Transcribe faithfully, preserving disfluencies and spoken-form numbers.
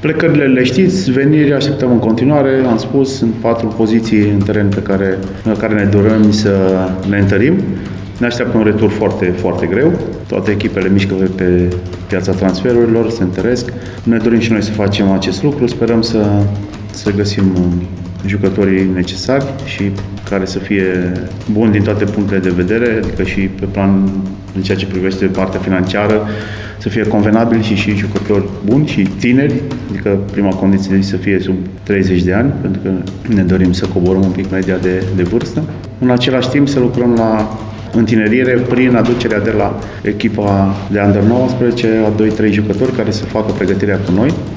Plecările le știți, veniri așteptăm în continuare, am spus, sunt patru poziții în teren pe care, pe care ne dorim să ne întărim. Ne așteaptă un retur foarte, foarte greu. Toate echipele mișcă pe piața transferurilor, se întăresc. Ne dorim și noi să facem acest lucru, sperăm să, să găsim jucătorii necesari și care să fie buni din toate punctele de vedere, adică și pe plan în ceea ce privește partea financiară, să fie convenabili și și jucători buni și tineri, adică prima condiție să fie sub treizeci de ani, pentru că ne dorim să coborăm un pic media de, de vârstă. În același timp să lucrăm la întinerire prin aducerea de la echipa de Under nouăsprezece a doi trei jucători care să facă pregătirea cu noi.